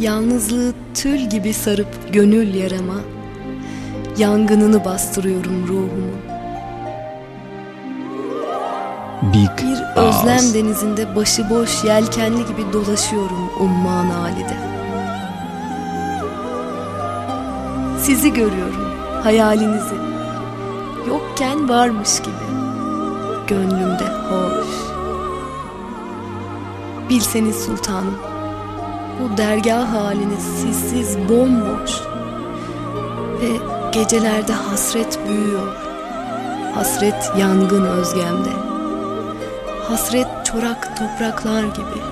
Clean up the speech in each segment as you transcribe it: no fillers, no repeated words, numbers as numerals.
Yalnızlığı tül gibi sarıp gönül yarama, yangınını bastırıyorum ruhumun. Bir özlem denizinde başıboş yelkenli gibi dolaşıyorum umman halide. Sizi görüyorum, hayalinizi, yokken varmış gibi, gönlümde hoş. Bilseniz sultanım, bu dergah haliniz sizsiz bomboş ve gecelerde hasret büyüyor. Hasret yangın özgemde, hasret çorak topraklar gibi.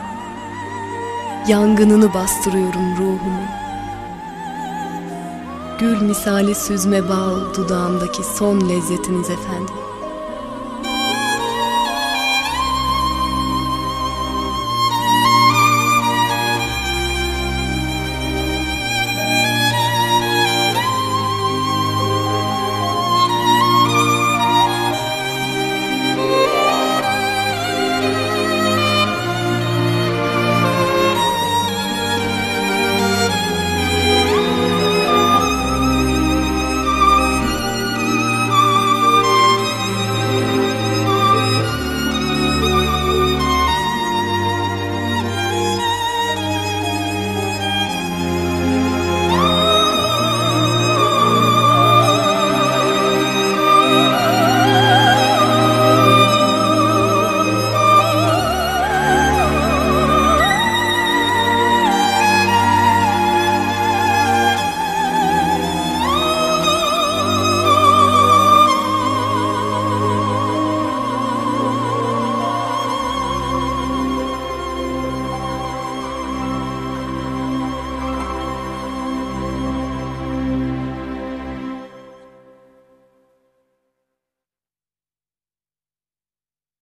Yangınını bastırıyorum ruhumun. Gül misali süzme bal dudağımdaki son lezzetiniz efendim.